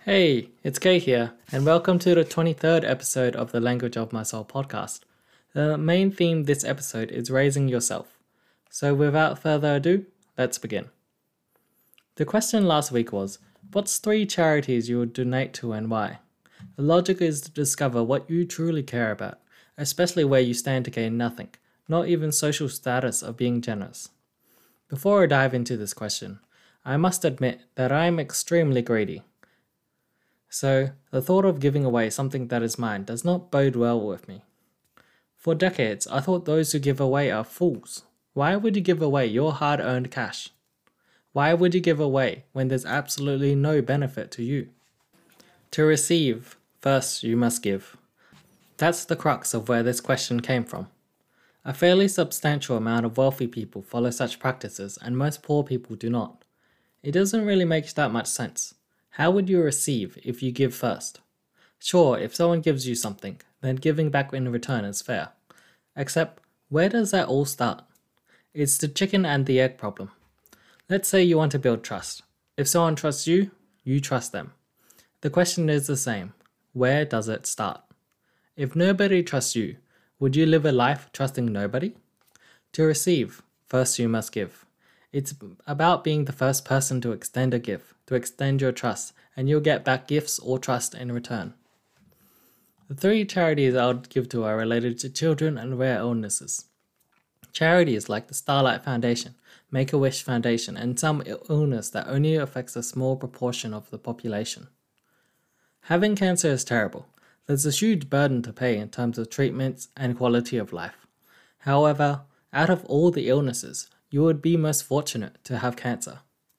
Hey, it's Kay here, and welcome to the 23rd episode of the Language of My Soul podcast. The main theme this episode is raising yourself. So without further ado, let's begin. The question last week was, what's 3 charities you would donate to and why? The logic is to discover what you truly care about, especially where you stand to gain nothing, not even social status of being generous. Before I dive into this question, I must admit that I am extremely greedy. So, the thought of giving away something that is mine does not bode well with me. For decades, I thought those who give away are fools. Why would you give away your hard-earned cash? Why would you give away when there's absolutely no benefit to you? To receive, first you must give. That's the crux of where this question came from. A fairly substantial amount of wealthy people follow such practices and most poor people do not. It doesn't really make that much sense. How would you receive if you give first? Sure, if someone gives you something, then giving back in return is fair. Except, where does that all start? It's the chicken and the egg problem. Let's say you want to build trust. If someone trusts you, you trust them. The question is the same. Where does it start? If nobody trusts you, would you live a life trusting nobody? To receive, first you must give. It's about being the first person to extend a gift, to extend your trust, and you'll get back gifts or trust in return. The 3 charities I would give to are related to children and rare illnesses. Charities like the Starlight Foundation, Make-A-Wish Foundation, and some illness that only affects a small proportion of the population. Having cancer is terrible. There's a huge burden to pay in terms of treatments and quality of life. However, out of all the illnesses, you would be most fortunate to have cancer.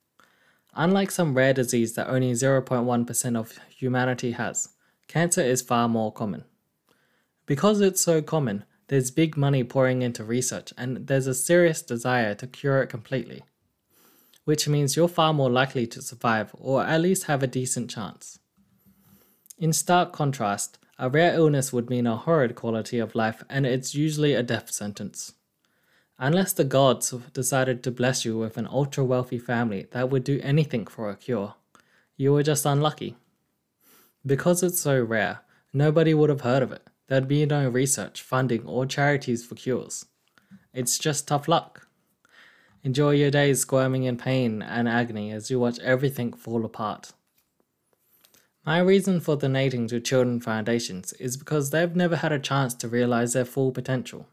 Unlike some rare disease that only 0.1% of humanity has, cancer is far more common. Because it's so common, there's big money pouring into research and there's a serious desire to cure it completely, which means you're far more likely to survive or at least have a decent chance. In stark contrast, a rare illness would mean a horrid quality of life and it's usually a death sentence. Unless the gods decided to bless you with an ultra-wealthy family that would do anything for a cure, you were just unlucky. Because it's so rare, nobody would have heard of it. There'd be no research, funding, or charities for cures. It's just tough luck. Enjoy your days squirming in pain and agony as you watch everything fall apart. My reason for donating to children foundations is because they've never had a chance to realize their full potential.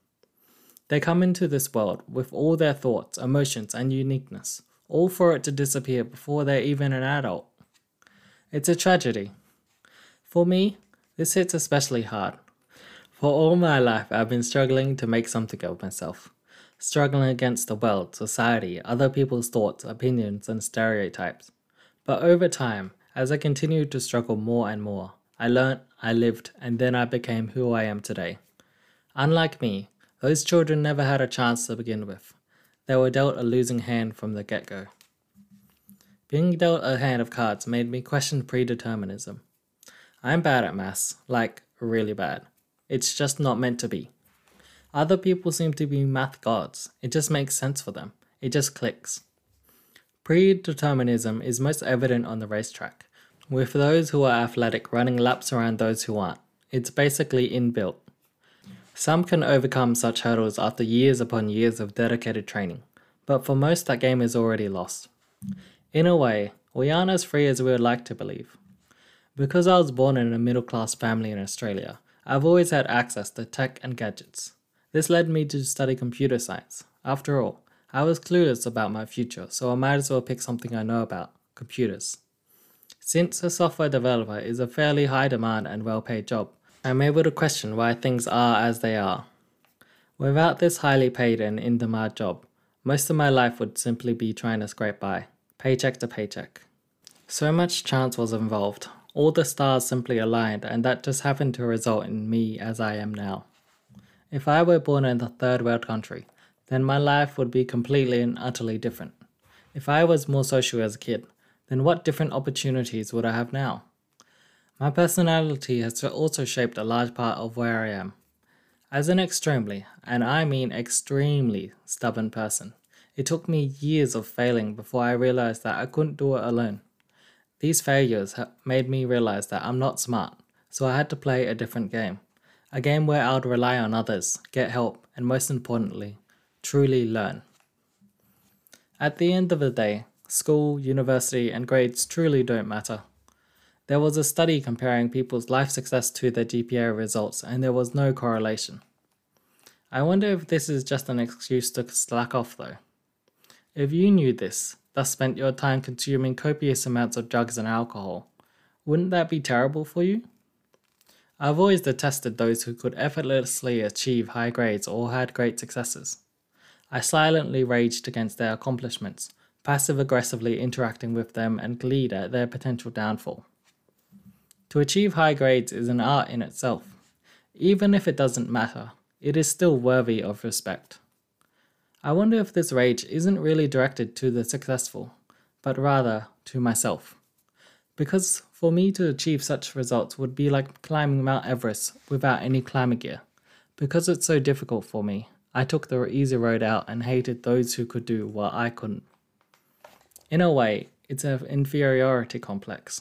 They come into this world with all their thoughts, emotions, and uniqueness, all for it to disappear before they're even an adult. It's a tragedy. For me, this hits especially hard. For all my life, I've been struggling to make something of myself. Struggling against the world, society, other people's thoughts, opinions, and stereotypes. But over time, as I continued to struggle more and more, I learnt, I lived, and then I became who I am today. Unlike me, those children never had a chance to begin with. They were dealt a losing hand from the get-go. Being dealt a hand of cards made me question predeterminism. I'm bad at maths, like really bad. It's just not meant to be. Other people seem to be math gods. It just makes sense for them. It just clicks. Predeterminism is most evident on the racetrack, with those who are athletic running laps around those who aren't. It's basically inbuilt. Some can overcome such hurdles after years upon years of dedicated training, but for most that game is already lost. In a way, we aren't as free as we would like to believe. Because I was born in a middle-class family in Australia, I've always had access to tech and gadgets. This led me to study computer science. After all, I was clueless about my future, so I might as well pick something I know about, computers. Since a software developer is a fairly high demand and well-paid job, I'm able to question why things are as they are. Without this highly paid and in-demand job, most of my life would simply be trying to scrape by, paycheck to paycheck. So much chance was involved. All the stars simply aligned, and that just happened to result in me as I am now. If I were born in a third world country, then my life would be completely and utterly different. If I was more social as a kid, then what different opportunities would I have now? My personality has also shaped a large part of where I am. As an extremely, and I mean extremely, stubborn person, it took me years of failing before I realized that I couldn't do it alone. These failures made me realize that I'm not smart, so I had to play a different game. A game where I would rely on others, get help, and most importantly, truly learn. At the end of the day, school, university, and grades truly don't matter. There was a study comparing people's life success to their GPA results, and there was no correlation. I wonder if this is just an excuse to slack off though. If you knew this, thus spent your time consuming copious amounts of drugs and alcohol, wouldn't that be terrible for you? I've always detested those who could effortlessly achieve high grades or had great successes. I silently raged against their accomplishments, passive-aggressively interacting with them and gleed at their potential downfall. To achieve high grades is an art in itself. Even if it doesn't matter, it is still worthy of respect. I wonder if this rage isn't really directed to the successful, but rather to myself. Because for me to achieve such results would be like climbing Mount Everest without any climbing gear. Because it's so difficult for me, I took the easy road out and hated those who could do what I couldn't. In a way, it's an inferiority complex.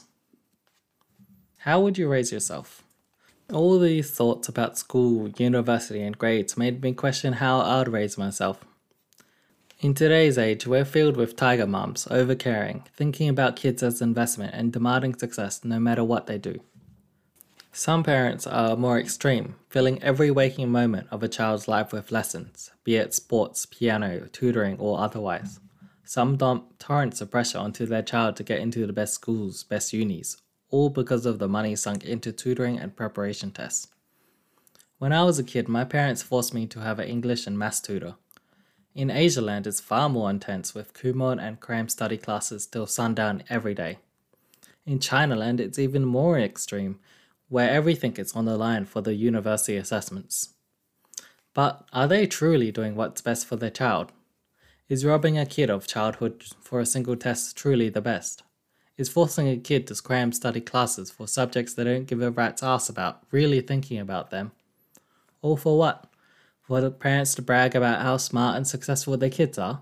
How would you raise yourself? All these thoughts about school, university, and grades made me question how I'd raise myself. In today's age, we're filled with tiger moms, overcaring, thinking about kids as investment and demanding success no matter what they do. Some parents are more extreme, filling every waking moment of a child's life with lessons, be it sports, piano, tutoring, or otherwise. Some dump torrents of pressure onto their child to get into the best schools, best unis, all because of the money sunk into tutoring and preparation tests. When I was a kid, my parents forced me to have an English and maths tutor. In Asialand, it's far more intense with Kumon and cram study classes till sundown every day. In Chinaland, it's even more extreme, where everything is on the line for the university assessments. But are they truly doing what's best for their child? Is robbing a kid of childhood for a single test truly the best? Is forcing a kid to cram study classes for subjects they don't give a rat's ass about really thinking about them? All for what? For the parents to brag about how smart and successful their kids are?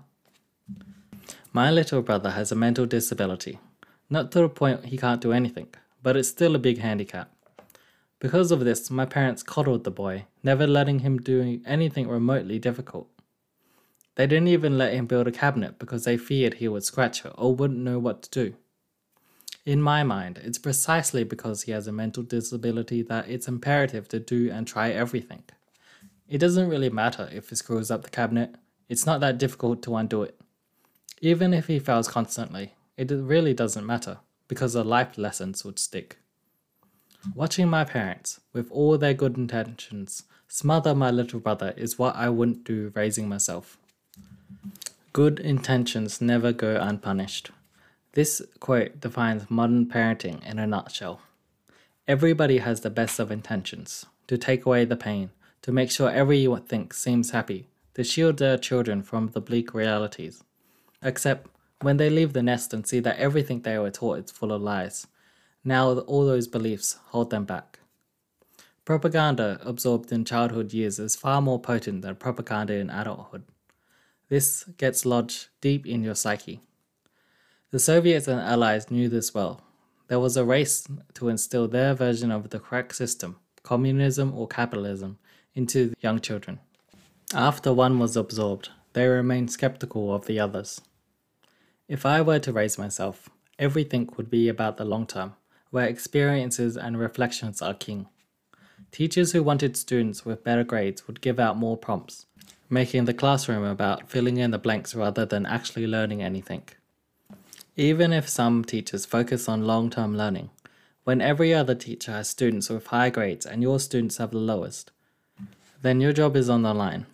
My little brother has a mental disability. Not to the point he can't do anything, but it's still a big handicap. Because of this, my parents coddled the boy, never letting him do anything remotely difficult. They didn't even let him build a cabinet because they feared he would scratch it or wouldn't know what to do. In my mind, it's precisely because he has a mental disability that it's imperative to do and try everything. It doesn't really matter if he screws up the cabinet, it's not that difficult to undo it. Even if he fails constantly, it really doesn't matter, because the life lessons would stick. Watching my parents, with all their good intentions, smother my little brother is what I wouldn't do raising myself. Good intentions never go unpunished. This quote defines modern parenting in a nutshell. Everybody has the best of intentions, to take away the pain, to make sure everything seems happy, to shield their children from the bleak realities. Except when they leave the nest and see that everything they were taught is full of lies, now all those beliefs hold them back. Propaganda absorbed in childhood years is far more potent than propaganda in adulthood. This gets lodged deep in your psyche. The Soviets and Allies knew this well. There was a race to instill their version of the correct system, communism or capitalism, into young children. After one was absorbed, they remained skeptical of the others. If I were to raise myself, everything would be about the long term, where experiences and reflections are king. Teachers who wanted students with better grades would give out more prompts, making the classroom about filling in the blanks rather than actually learning anything. Even if some teachers focus on long-term learning, when every other teacher has students with high grades and your students have the lowest, then your job is on the line.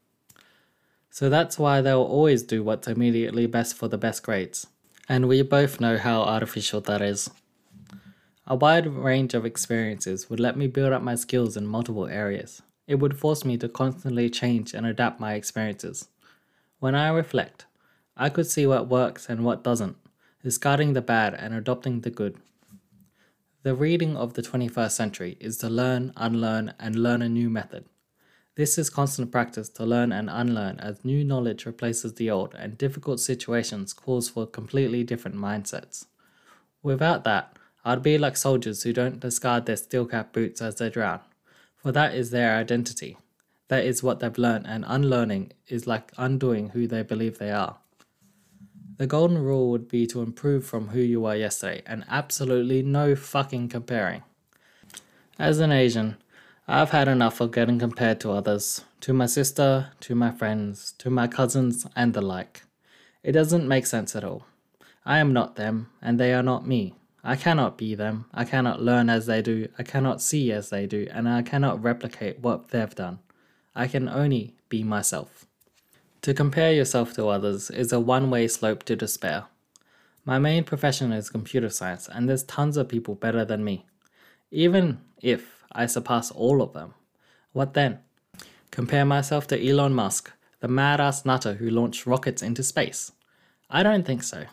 So that's why they'll always do what's immediately best for the best grades. And we both know how artificial that is. A wide range of experiences would let me build up my skills in multiple areas. It would force me to constantly change and adapt my experiences. When I reflect, I could see what works and what doesn't, discarding the bad and adopting the good. The reading of the 21st century is to learn, unlearn, and learn a new method. This is constant practice to learn and unlearn as new knowledge replaces the old and difficult situations calls for completely different mindsets. Without that, I'd be like soldiers who don't discard their steel-cap boots as they drown, for that is their identity. That is what they've learned, and unlearning is like undoing who they believe they are. The golden rule would be to improve from who you were yesterday, and absolutely no fucking comparing. As an Asian, I've had enough of getting compared to others, to my sister, to my friends, to my cousins, and the like. It doesn't make sense at all. I am not them, and they are not me. I cannot be them, I cannot learn as they do, I cannot see as they do, and I cannot replicate what they've done. I can only be myself. To compare yourself to others is a one-way slope to despair. My main profession is computer science, and there's tons of people better than me. Even if I surpass all of them, what then? Compare myself to Elon Musk, the mad-ass nutter who launched rockets into space? I don't think so.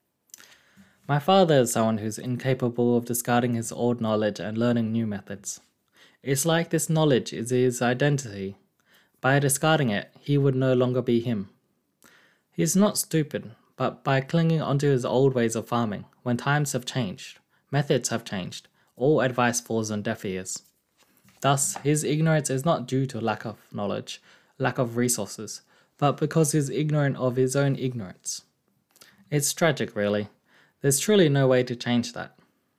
My father is someone who's incapable of discarding his old knowledge and learning new methods. It's like this knowledge is his identity. By discarding it, he would no longer be him. He's not stupid, but by clinging onto his old ways of farming, when times have changed, methods have changed, all advice falls on deaf ears. Thus, his ignorance is not due to lack of knowledge, lack of resources, but because he's ignorant of his own ignorance. It's tragic, really. There's truly no way to change that.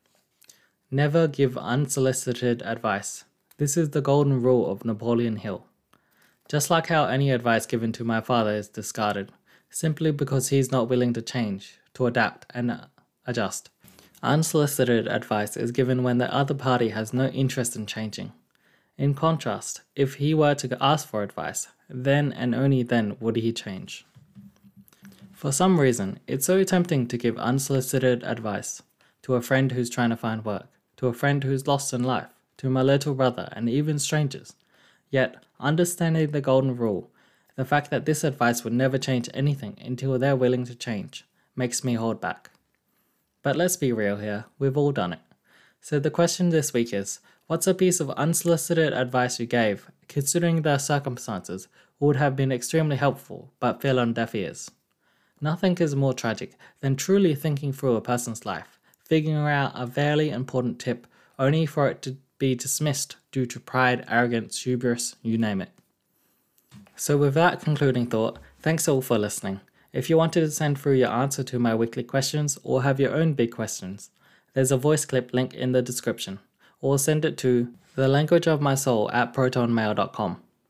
Never give unsolicited advice. This is the golden rule of Napoleon Hill. Just like how any advice given to my father is discarded, simply because he's not willing to change, to adapt and adjust. Unsolicited advice is given when the other party has no interest in changing. In contrast, if he were to ask for advice, then and only then would he change. For some reason, it's so tempting to give unsolicited advice to a friend who's trying to find work, to a friend who's lost in life, to my little brother, and even strangers. Yet, understanding the golden rule, the fact that this advice would never change anything until they're willing to change, makes me hold back. But let's be real here, we've all done it. So the question this week is, what's a piece of unsolicited advice you gave, considering the circumstances, would have been extremely helpful, but fell on deaf ears? Nothing is more tragic than truly thinking through a person's life, figuring out a very important tip, only for it to be dismissed due to pride, arrogance, hubris, you name it. So with that concluding thought, thanks all for listening. If you wanted to send through your answer to my weekly questions or have your own big questions, there's a voice clip link in the description, or send it to thelanguageofmysoul@protonmail.com.